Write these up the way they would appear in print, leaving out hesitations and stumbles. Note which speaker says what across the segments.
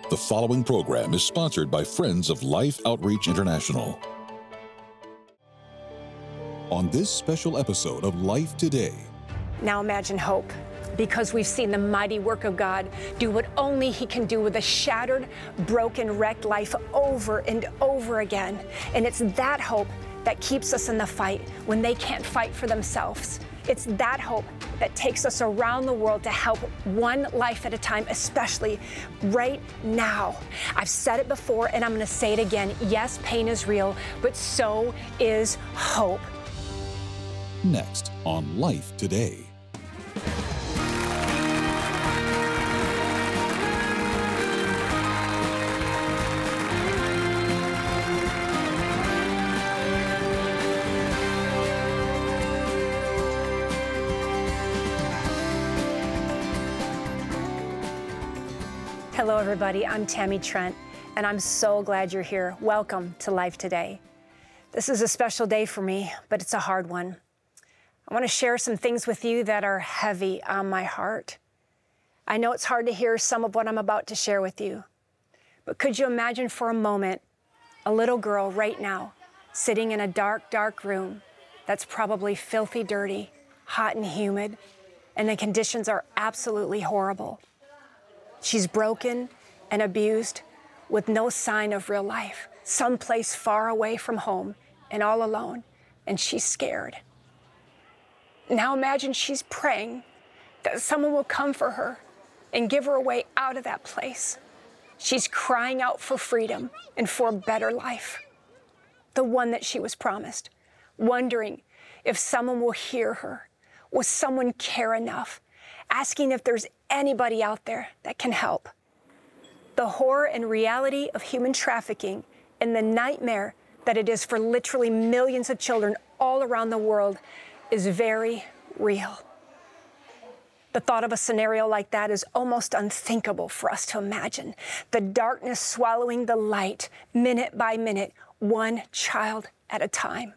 Speaker 1: The following program is sponsored by Friends of Life Outreach International. On this special episode of Life Today.
Speaker 2: Now imagine hope, because we've seen the mighty work of God do what only He can do with a shattered, broken, wrecked life over and over again. And it's that hope that keeps us in the fight when they can't fight for themselves. It's that hope that takes us around the world to help one life at a time, especially right now. I've said it before and I'm going to say it again. Yes, pain is real, but so is hope.
Speaker 1: Next on Life Today.
Speaker 2: Hello, everybody. I'm Tammy Trent, and I'm so glad you're here. Welcome to Life Today. This is a special day for me, but it's a hard one. I want to share some things with you that are heavy on my heart. I know it's hard to hear some of what I'm about to share with you, but could you imagine for a moment a little girl right now sitting in a dark, dark room that's probably filthy dirty, hot and humid, and the conditions are absolutely horrible. She's broken and abused with no sign of real life, someplace far away from home and all alone, and she's scared. Now imagine she's praying that someone will come for her and give her a way out of that place. She's crying out for freedom and for a better life, the one that she was promised, wondering if someone will hear her. Will someone care enough? Asking if there's anybody out there that can help. The horror and reality of human trafficking and the nightmare that it is for literally millions of children all around the world is very real. The thought of a scenario like that is almost unthinkable for us to imagine. The darkness swallowing the light, minute by minute, one child at a time.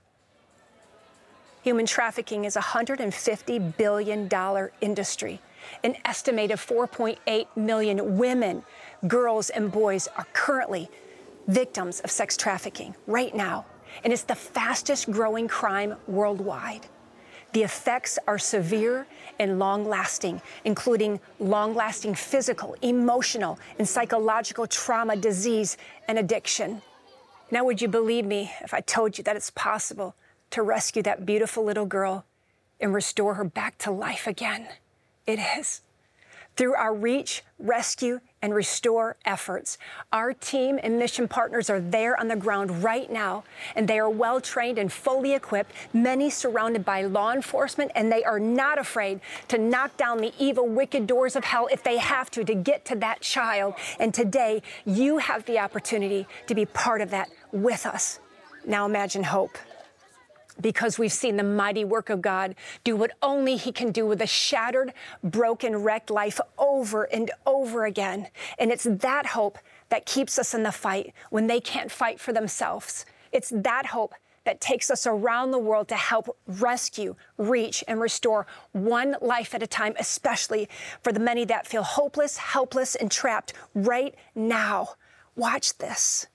Speaker 2: Human trafficking is a $150 billion industry. An estimated 4.8 million women, girls, and boys are currently victims of sex trafficking right now. And it's the fastest growing crime worldwide. The effects are severe and long-lasting, including long-lasting physical, emotional, and psychological trauma, disease, and addiction. Now, would you believe me if I told you that it's possible to rescue that beautiful little girl and restore her back to life again? It is. Through our Reach, Rescue, and Restore efforts, our team and mission partners are there on the ground right now, and they are well-trained and fully equipped, many surrounded by law enforcement, and they are not afraid to knock down the evil, wicked doors of hell if they have to get to that child. And today, you have the opportunity to be part of that with us. Now imagine hope, because we've seen the mighty work of God do what only He can do with a shattered, broken, wrecked life over and over again. And it's that hope that keeps us in the fight when they can't fight for themselves. It's that hope that takes us around the world to help rescue, reach, and restore one life at a time, especially for the many that feel hopeless, helpless, and trapped right now. Watch this.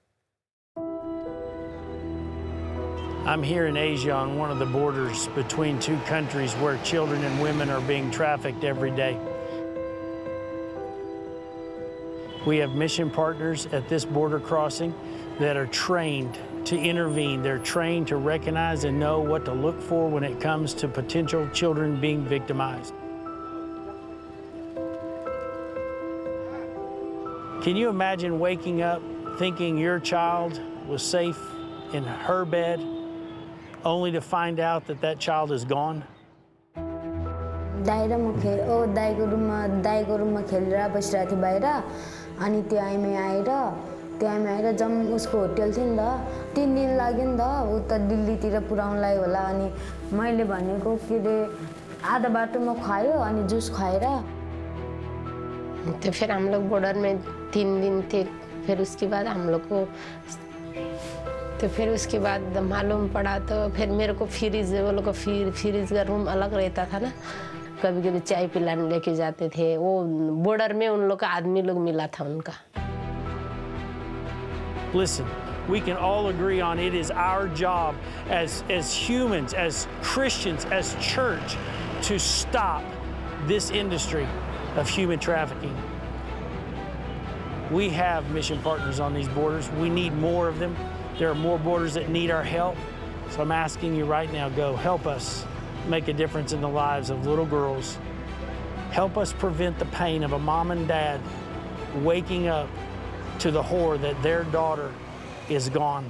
Speaker 3: I'm here in Asia on one of the borders between two countries where children and women are being trafficked every day. We have mission partners at this border crossing that are trained to intervene. They're trained to recognize and know what to look for when it comes to potential children being victimized. Can you imagine waking up thinking your child was safe in her bed, only to find out that that child is gone?
Speaker 4: दाइको रुममा खेलेर बसिरहेको थियो बाहिर अनि त्यो आइमै आएर जम उसको होटल थियो नि त 3 दिन लाग्यो नि त उ त दिल्लीतिर पुराउनलाई होला अनि मैले भनेको के रे आधा बाटोमा खुवायो अनि जुस खुवाएर
Speaker 5: तो फिर हम लोग बॉर्डर में 3 दिन थे। फिर उसके बाद हम लोग को तो फिर उसके बाद मालूम पड़ा तो फिर मेरे को फ्रिज वो लोग का फ्रिज का रूम अलग रहता था ना, कभी कभी चाय पिलाने लेके जाते थे। वो बॉर्डर में उन लोग का आदमी लोग मिला था उनका।
Speaker 3: Listen, we can all agree on it is our job as humans, as Christians, as church, to stop this industry of human trafficking. We have mission partners on these borders. We need more of them. There are more borders that need our help. So I'm asking you right now, go help us make a difference in the lives of little girls. Help us prevent the pain of a mom and dad waking up to the horror that their daughter is gone.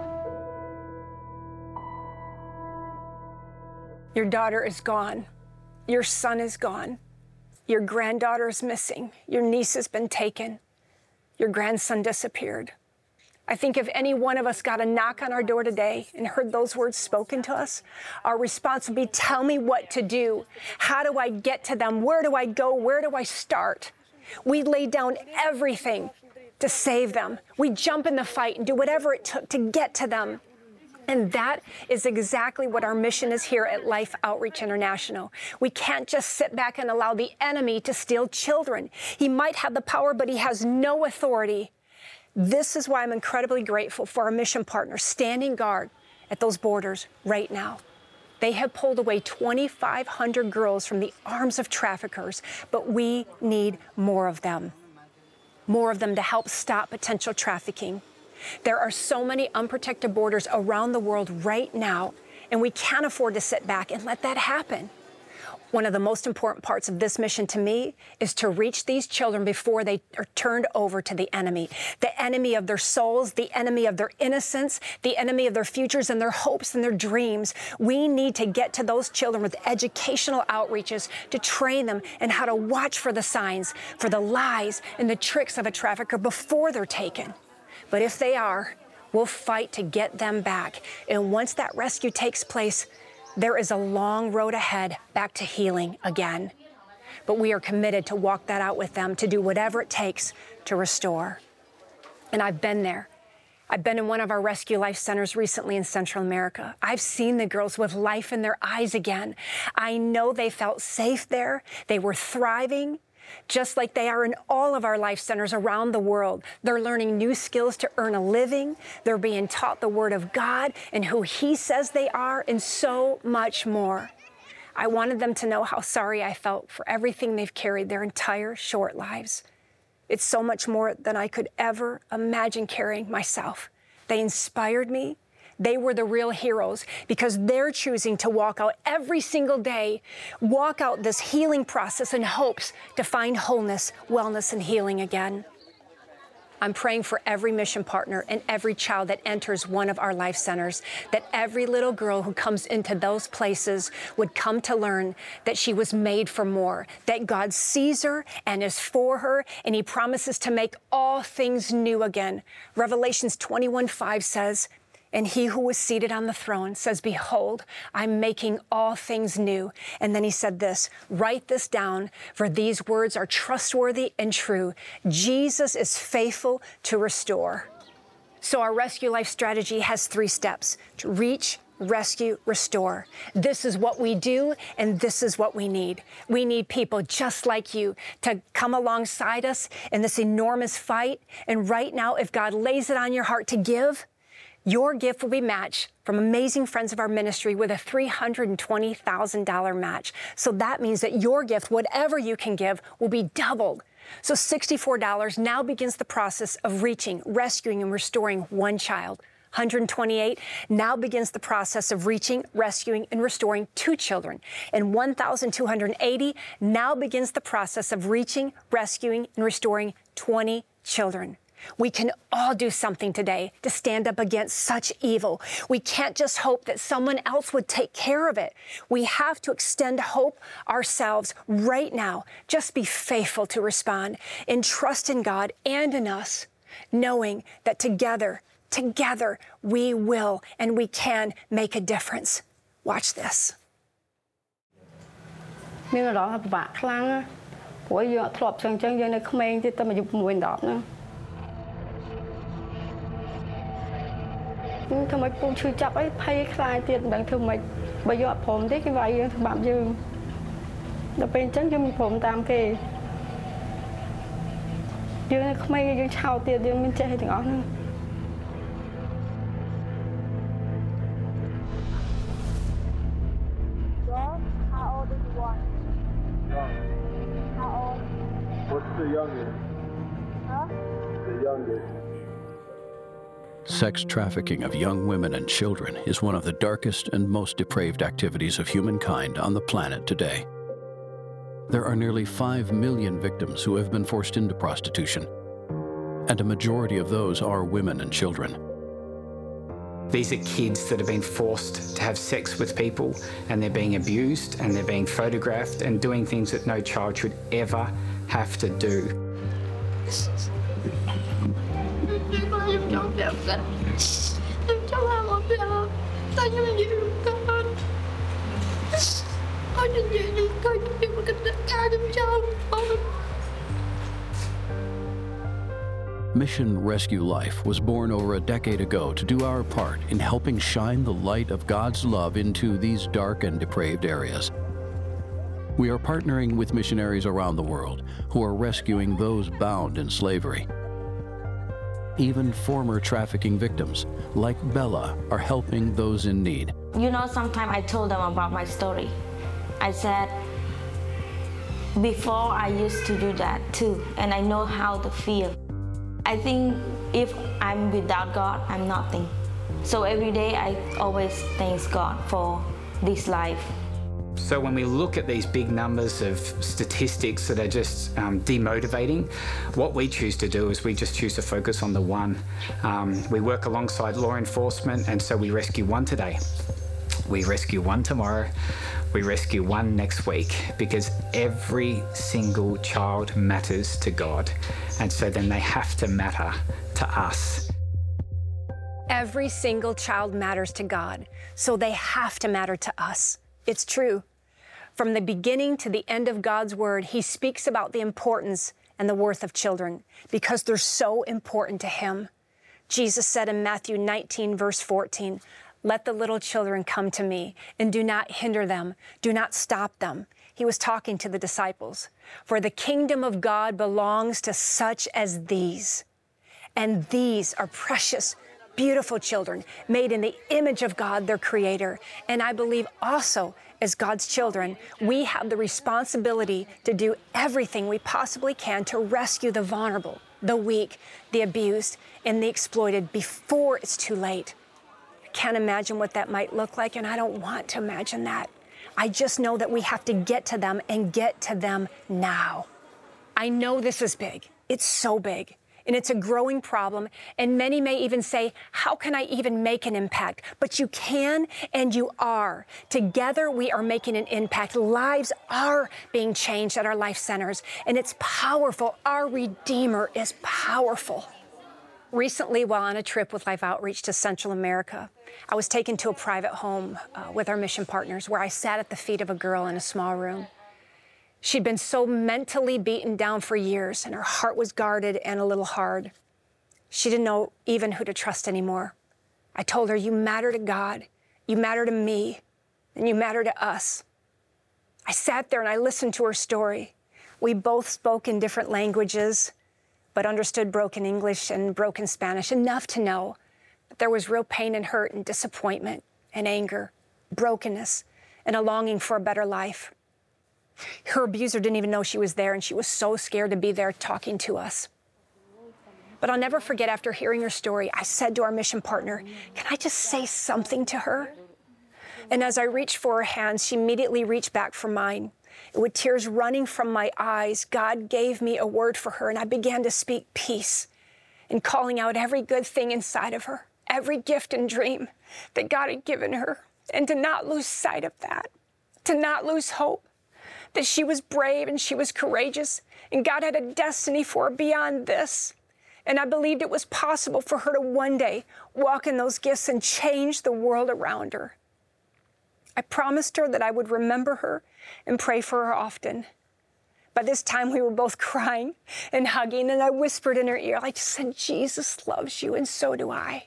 Speaker 2: Your daughter is gone. Your son is gone. Your granddaughter is missing. Your niece has been taken. Your grandson disappeared. I think if any one of us got a knock on our door today and heard those words spoken to us, our response would be, tell me what to do. How do I get to them? Where do I go? Where do I start? We lay down everything to save them. We jump in the fight and do whatever it took to get to them. And that is exactly what our mission is here at Life Outreach International. We can't just sit back and allow the enemy to steal children. He might have the power, but he has no authority. This is why I'm incredibly grateful for our mission partners standing guard at those borders right now. They have pulled away 2,500 girls from the arms of traffickers, but we need more of them to help stop potential trafficking. There are so many unprotected borders around the world right now, and we can't afford to sit back and let that happen. One of the most important parts of this mission to me is to reach these children before they are turned over to the enemy of their souls, the enemy of their innocence, the enemy of their futures and their hopes and their dreams. We need to get to those children with educational outreaches to train them in how to watch for the signs, for the lies and the tricks of a trafficker before they're taken. But if they are, we'll fight to get them back. And once that rescue takes place, there is a long road ahead back to healing again. But we are committed to walk that out with them, to do whatever it takes to restore. And I've been there. I've been in one of our Rescue Life centers recently in Central America. I've seen the girls with life in their eyes again. I know they felt safe there. They were thriving, just like they are in all of our life centers around the world. They're learning new skills to earn a living. They're being taught the Word of God and who He says they are, and so much more. I wanted them to know how sorry I felt for everything they've carried their entire short lives. It's so much more than I could ever imagine carrying myself. They inspired me. They were the real heroes because they're choosing to walk out every single day, walk out this healing process in hopes to find wholeness, wellness, and healing again. I'm praying for every mission partner and every child that enters one of our life centers, that every little girl who comes into those places would come to learn that she was made for more, that God sees her and is for her, and He promises to make all things new again. Revelations 21:5 says, and He who was seated on the throne says, behold, I'm making all things new. And then He said this, write this down, for these words are trustworthy and true. Jesus is faithful to restore. So our Rescue Life strategy has 3 steps: to reach, rescue, restore. This is what we do, and this is what we need. We need people just like you to come alongside us in this enormous fight. And right now, if God lays it on your heart to give, your gift will be matched from amazing friends of our ministry with a $320,000 match. So that means that your gift, whatever you can give, will be doubled. So $64 now begins the process of reaching, rescuing, and restoring one child. $128 now begins the process of reaching, rescuing, and restoring 2 children. And $1,280 now begins the process of reaching, rescuing, and restoring 20 children. We can all do something today to stand up against such evil. We can't just hope that someone else would take care of it. We have to extend hope ourselves right now. Just be faithful to respond and trust in God and in us, knowing that together, we will and we can make a difference. Watch this.
Speaker 6: មានអារម្មណ៍ពិបាកខ្លាំងណាស់ព្រោះយើងអត់ធ្លាប់ចឹងយើងនៅក្មេងទៀតតែមកយុគ6 10ហ្នឹង ทำไมពូឈឺចាប់អីភ័យខ្លាចទៀតមិនដឹងធ្វើម៉េចបើយកអត់ព្រមទេគេវាយយើងសម្រាប់យើងដល់ពេលអញ្ចឹងយើងមិនព្រមតាមគេយើងនៅក្មេងយើងឆោតទៀតយើងមិនចេះទាំងអស់ហ្នឹង
Speaker 7: Sex trafficking of young women and children is one of the darkest and most depraved activities of humankind on the planet today. There are nearly 5 million victims who have been forced into prostitution, and a majority of those are women and children.
Speaker 8: These are kids that have been forced to have sex with people, and they're being abused and they're being photographed and doing things that no child should ever have to do.
Speaker 7: Mission Rescue Life was born over a decade ago to do our part in helping shine the light of God's love into these dark and depraved areas. We are partnering with missionaries around the world who are rescuing those bound in slavery. Even former trafficking victims, like Bella, are helping those in need.
Speaker 9: You know, sometimes I told them about my story. I said, before I used to do that too, and I know how to feel. I think if I'm without God, I'm nothing. So every day I always thank God for this life.
Speaker 8: So when we look at these big numbers of statistics that are just demotivating, what we choose to do is we just choose to focus on the one. We work alongside law enforcement, and so we rescue one today. We rescue one tomorrow. We rescue one next week, because every single child matters to God. And so then they have to matter to us.
Speaker 2: Every single child matters to God, so they have to matter to us. It's true. From the beginning to the end of God's word, he speaks about the importance and the worth of children because they're so important to him. Jesus said in Matthew 19, verse 14, "Let the little children come to me, and do not hinder them. Do not stop them." He was talking to the disciples. "For the kingdom of God belongs to such as these." And these are precious, beautiful children made in the image of God, their creator. And I believe also, as God's children, we have the responsibility to do everything we possibly can to rescue the vulnerable, the weak, the abused, and the exploited before it's too late. I can't imagine what that might look like, and I don't want to imagine that. I just know that we have to get to them and get to them now. I know this is big. It's so big. And it's a growing problem. And many may even say, how can I even make an impact? But you can, and you are. Together, we are making an impact. Lives are being changed at our life centers. And it's powerful. Our Redeemer is powerful. Recently, while on a trip with Life Outreach to Central America, I was taken to a private home with our mission partners where I sat at the feet of a girl in a small room. She'd been so mentally beaten down for years, and her heart was guarded and a little hard. She didn't know even who to trust anymore. I told her, you matter to God, you matter to me, and you matter to us. I sat there and I listened to her story. We both spoke in different languages, but understood broken English and broken Spanish enough to know that there was real pain and hurt and disappointment and anger, brokenness, and a longing for a better life. Her abuser didn't even know she was there, and she was so scared to be there talking to us. But I'll never forget, after hearing her story, I said to our mission partner, can I just say something to her? And as I reached for her hand, she immediately reached back for mine. And with tears running from my eyes, God gave me a word for her, and I began to speak peace and calling out every good thing inside of her, every gift and dream that God had given her, and to not lose sight of that, to not lose hope, that she was brave and she was courageous, and God had a destiny for her beyond this. And I believed it was possible for her to one day walk in those gifts and change the world around her. I promised her that I would remember her and pray for her often. By this time, we were both crying and hugging, and I whispered in her ear, I just said, Jesus loves you, and so do I.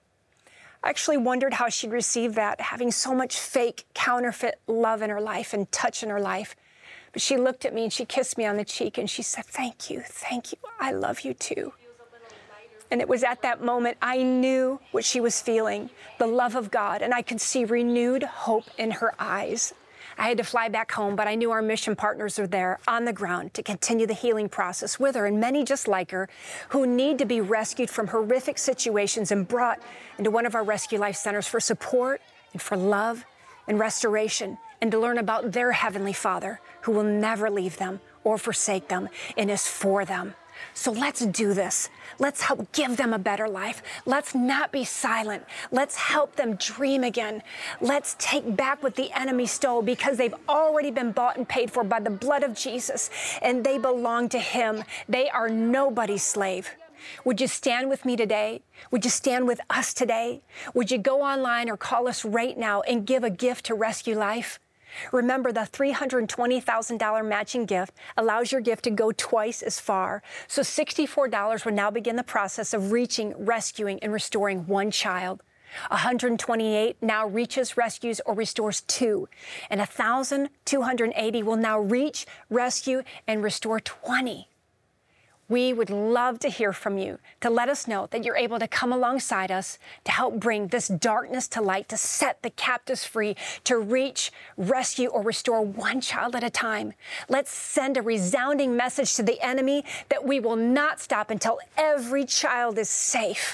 Speaker 2: I actually wondered how she'd receive that, having so much fake, counterfeit love in her life and touch in her life. But she looked at me and she kissed me on the cheek and she said, thank you, I love you too. And it was at that moment I knew what she was feeling, the love of God, and I could see renewed hope in her eyes. I had to fly back home, but I knew our mission partners are there on the ground to continue the healing process with her and many just like her who need to be rescued from horrific situations and brought into one of our Rescue Life centers for support and for love and restoration and to learn about their Heavenly Father who will never leave them or forsake them and is for them. So let's do this. Let's help give them a better life. Let's not be silent. Let's help them dream again. Let's take back what the enemy stole because they've already been bought and paid for by the blood of Jesus, and they belong to Him. They are nobody's slave. Would you stand with me today? Would you stand with us today? Would you go online or call us right now and give a gift to Rescue Life? Remember, the $320,000 matching gift allows your gift to go twice as far. So $64 will now begin the process of reaching, rescuing, and restoring one child. $128 now reaches, rescues, or restores 2. And $1,280 will now reach, rescue, and restore 20. We would love to hear from you, to let us know that you're able to come alongside us to help bring this darkness to light, to set the captives free, to reach, rescue, or restore one child at a time. Let's send a resounding message to the enemy that we will not stop until every child is safe.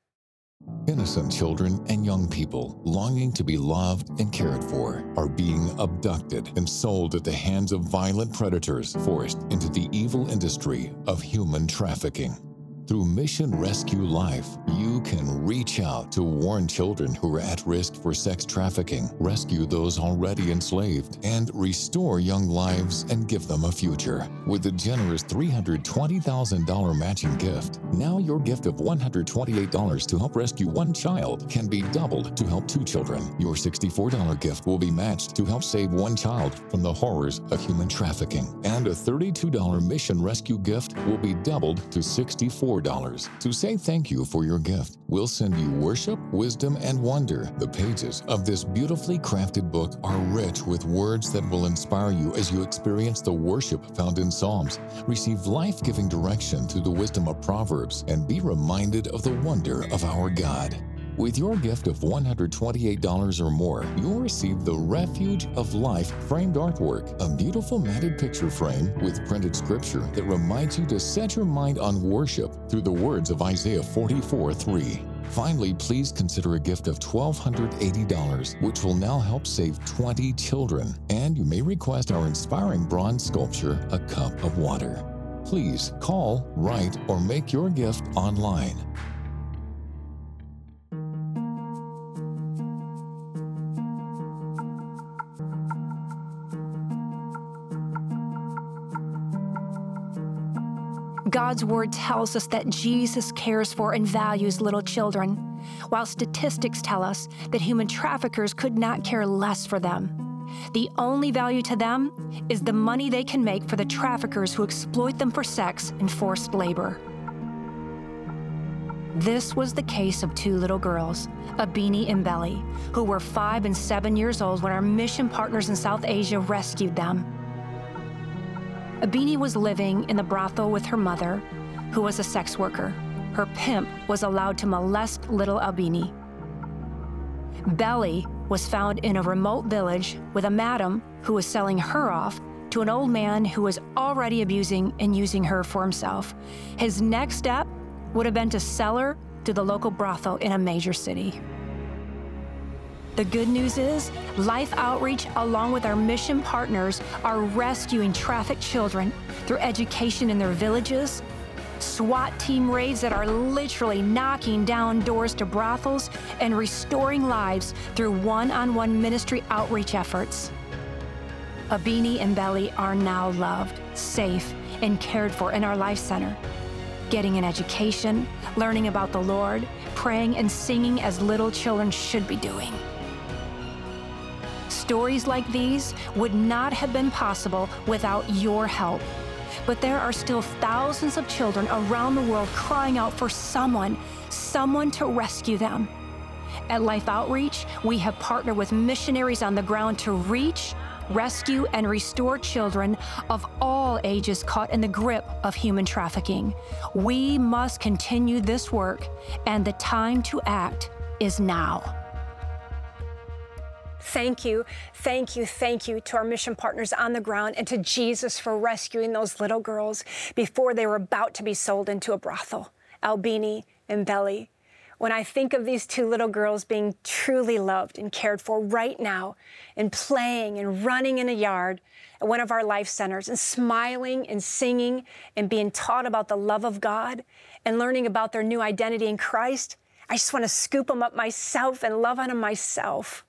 Speaker 1: Innocent children and young people longing to be loved and cared for are being abducted and sold at the hands of violent predators, forced into the evil industry of human trafficking. Through Mission Rescue Life, you can reach out to warn children who are at risk for sex trafficking, rescue those already enslaved, and restore young lives and give them a future. With a generous $320,000 matching gift, now your gift of $128 to help rescue one child can be doubled to help 2 children. Your $64 gift will be matched to help save one child from the horrors of human trafficking. And a $32 Mission Rescue gift will be doubled to $64. To say thank you for your gift, we'll send you worship, wisdom, and wonder. The pages of this beautifully crafted book are rich with words that will inspire you as you experience the worship found in Psalms, receive life-giving direction through the wisdom of Proverbs, and be reminded of the wonder of our God. With your gift of $128 or more, you'll receive the Refuge of Life framed artwork, a beautiful matted picture frame with printed scripture that reminds you to set your mind on worship through the words of Isaiah 44:3. Finally, please consider a gift of $1,280, which will now help save 20 children. And you may request our inspiring bronze sculpture, A Cup of Water. Please call, write, or make your gift online.
Speaker 2: God's word tells us that Jesus cares for and values little children, while statistics tell us that human traffickers could not care less for them. The only value to them is the money they can make for the traffickers who exploit them for sex and forced labor. This was the case of 2 little girls, Abini and Belly, who were 5 and 7 years old when our mission partners in South Asia rescued them. Abini was living in the brothel with her mother, who was a sex worker. Her pimp was allowed to molest little Abini. Belly was found in a remote village with a madam who was selling her off to an old man who was already abusing and using her for himself. His next step would have been to sell her to the local brothel in a major city. The good news is, Life Outreach, along with our mission partners, are rescuing trafficked children through education in their villages, SWAT team raids that are literally knocking down doors to brothels, and restoring lives through one-on-one ministry outreach efforts. Abini and Belly are now loved, safe, and cared for in our Life Center, getting an education, learning about the Lord, praying and singing as little children should be doing. Stories like these would not have been possible without your help. But there are still thousands of children around the world crying out for someone to rescue them. At Life Outreach, we have partnered with missionaries on the ground to reach, rescue, and restore children of all ages caught in the grip of human trafficking. We must continue this work, and the time to act is now. Thank you, thank you, thank you to our mission partners on the ground and to Jesus for rescuing those little girls before they were about to be sold into a brothel, Albini and Belly. When I think of these two little girls being truly loved and cared for right now and playing and running in a yard at one of our life centers and smiling and singing and being taught about the love of God and learning about their new identity in Christ, I just want to scoop them up myself and love on them myself.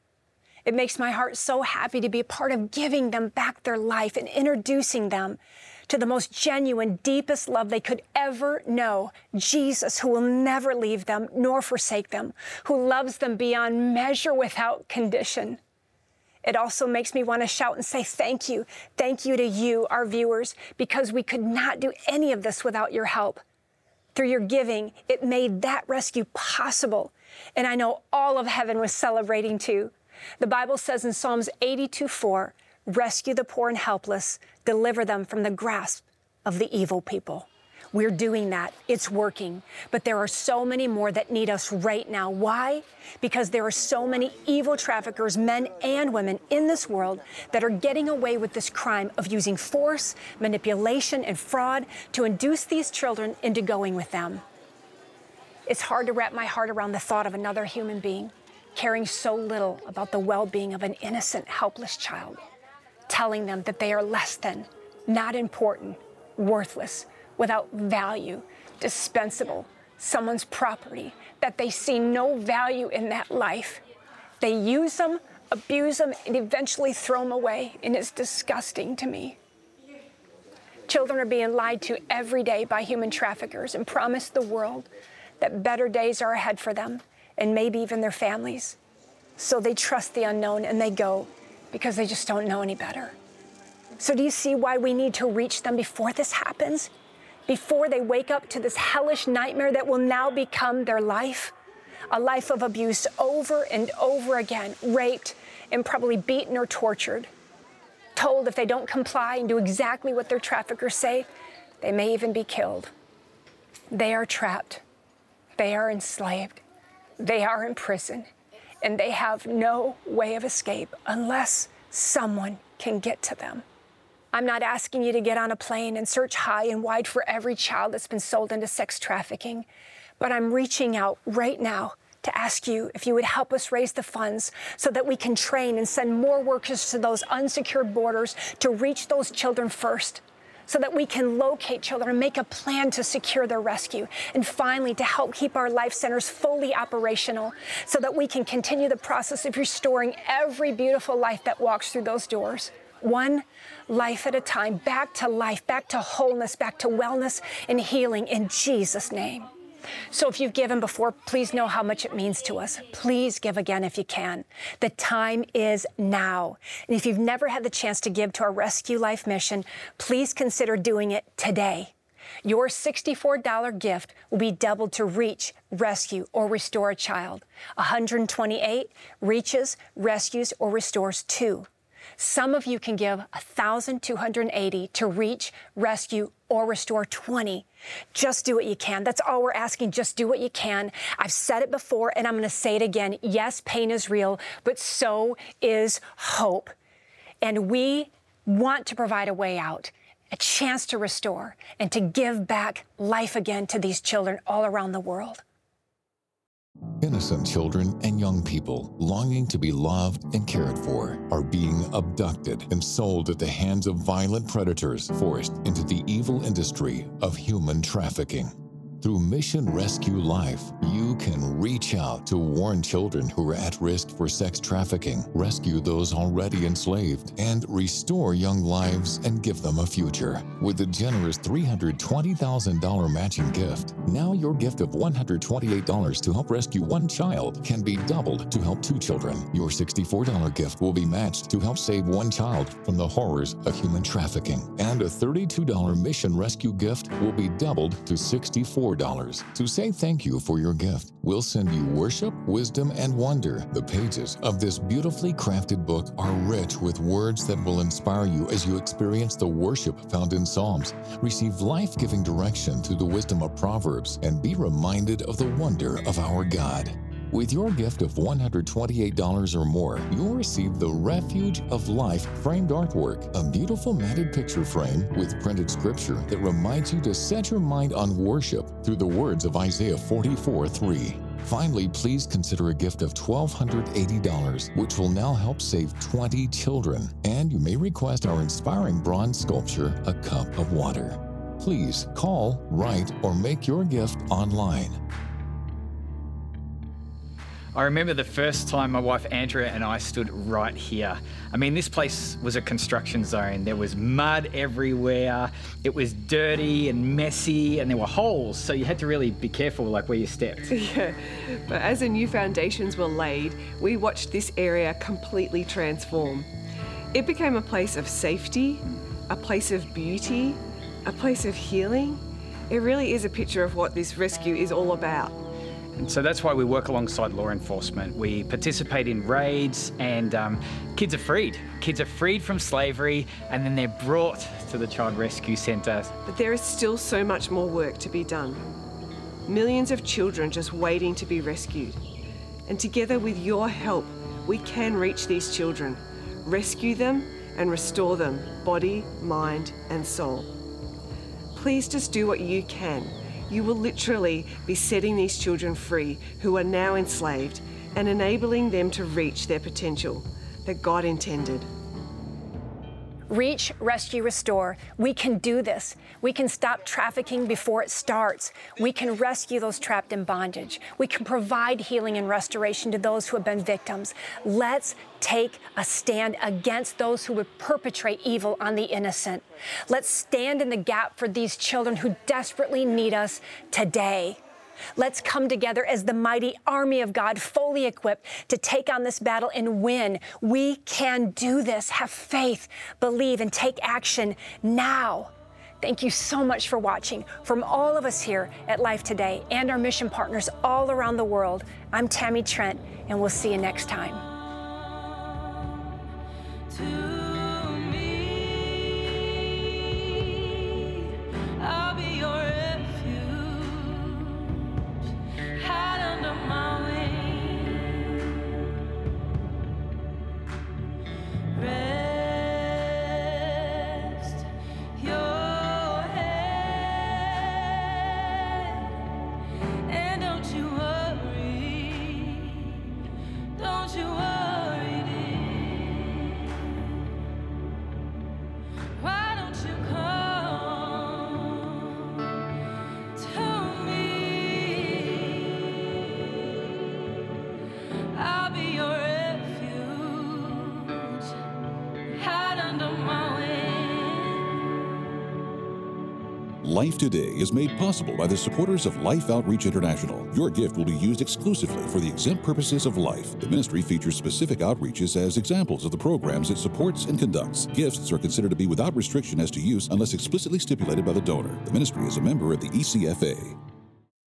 Speaker 2: It makes my heart so happy to be a part of giving them back their life and introducing them to the most genuine, deepest love they could ever know, Jesus, who will never leave them nor forsake them, who loves them beyond measure without condition. It also makes me want to shout and say thank you to you, our viewers, because we could not do any of this without your help. Through your giving, it made that rescue possible, and I know all of heaven was celebrating too. The Bible says in Psalms 82:4, rescue the poor and helpless, deliver them from the grasp of the evil people. We're doing that. It's working. But there are so many more that need us right now. Why? Because there are so many evil traffickers, men and women, in this world that are getting away with this crime of using force, manipulation, and fraud to induce these children into going with them. It's hard to wrap my heart around the thought of another human being caring so little about the well-being of an innocent, helpless child, telling them that they are less than, not important, worthless, without value, dispensable, someone's property, that they see no value in that life. They use them, abuse them, and eventually throw them away, and it's disgusting to me. Children are being lied to every day by human traffickers and promised the world that better days are ahead for them, and maybe even their families. So they trust the unknown and they go because they just don't know any better. So do you see why we need to reach them before this happens? Before they wake up to this hellish nightmare that will now become their life? A life of abuse over and over again, raped and probably beaten or tortured. Told if they don't comply and do exactly what their traffickers say, they may even be killed. They are trapped. They are enslaved. They are in prison, and they have no way of escape unless someone can get to them. I'm not asking you to get on a plane and search high and wide for every child that's been sold into sex trafficking, but I'm reaching out right now to ask you if you would help us raise the funds so that we can train and send more workers to those unsecured borders to reach those children first, so that we can locate children and make a plan to secure their rescue, and finally to help keep our life centers fully operational so that we can continue the process of restoring every beautiful life that walks through those doors. One life at a time, back to life, back to wholeness, back to wellness and healing in Jesus' name. So if you've given before, please know how much it means to us. Please give again if you can. The time is now. And if you've never had the chance to give to our Rescue Life mission, please consider doing it today. Your $64 gift will be doubled to reach, rescue, or restore a child. 128 reaches, rescues, or restores 2. Some of you can give $1,280 to reach, rescue, or restore 20. Just do what you can. That's all we're asking. Just do what you can. I've said it before, and I'm going to say it again. Yes, pain is real, but so is hope. And we want to provide a way out, a chance to restore, and to give back life again to these children all around the world.
Speaker 1: Innocent children and young people longing to be loved and cared for are being abducted and sold at the hands of violent predators, forced into the evil industry of human trafficking. Through Mission Rescue Life, you can reach out to warn children who are at risk for sex trafficking, rescue those already enslaved, and restore young lives and give them a future. With a generous $320,000 matching gift, now your gift of $128 to help rescue one child can be doubled to help 2 children. Your $64 gift will be matched to help save one child from the horrors of human trafficking. And a $32 Mission Rescue gift will be doubled to $64. To say thank you for your gift, we'll send you worship, wisdom, and wonder. The pages of this beautifully crafted book are rich with words that will inspire you as you experience the worship found in Psalms, receive life-giving direction through the wisdom of Proverbs, and be reminded of the wonder of our God. With your gift of $128 or more, you'll receive the Refuge of Life framed artwork, a beautiful matted picture frame with printed scripture that reminds you to set your mind on worship through the words of Isaiah 44:3. Finally, please consider a gift of $1,280, which will now help save 20 children. And you may request our inspiring bronze sculpture, A Cup of Water. Please call, write, or make your gift online.
Speaker 8: I remember the first time my wife Andrea and I stood right here. I mean, this place was a construction zone. There was mud everywhere. It was dirty and messy, and there were holes, so you had to really be careful like where you stepped.
Speaker 10: Yeah, but as the new foundations were laid, we watched this area completely transform. It became a place of safety, a place of beauty, a place of healing. It really is a picture of what this rescue is all about.
Speaker 8: And so that's why we work alongside law enforcement. We participate in raids, and kids are freed. Kids are freed from slavery, and then they're brought to the Child Rescue Centre.
Speaker 10: But there is still so much more work to be done. Millions of children just waiting to be rescued. And together with your help, we can reach these children, rescue them, and restore them, body, mind, and soul. Please just do what you can. You will literally be setting these children free who are now enslaved and enabling them to reach their potential that God intended.
Speaker 2: Reach, rescue, restore. We can do this. We can stop trafficking before it starts. We can rescue those trapped in bondage. We can provide healing and restoration to those who have been victims. Let's take a stand against those who would perpetrate evil on the innocent. Let's stand in the gap for these children who desperately need us today. Let's come together as the mighty army of God, fully equipped to take on this battle and win. We can do this. Have faith, believe, and take action now. Thank you so much for watching. From all of us here at Life Today and our mission partners all around the world, I'm Tammy Trent, and we'll see you next time.
Speaker 11: I'll be your refuge, hide under my wing. Rest your head, and don't you worry, dear. Why don't you come to me? I'll be your refuge, hide under my wing.
Speaker 12: Life Today is made possible by the supporters of Life Outreach International. Your gift will be used exclusively for the exempt purposes of life. The ministry features specific outreaches as examples of the programs it supports and conducts. Gifts are considered to be without restriction as to use unless explicitly stipulated by the donor. The ministry is a member of the ECFA.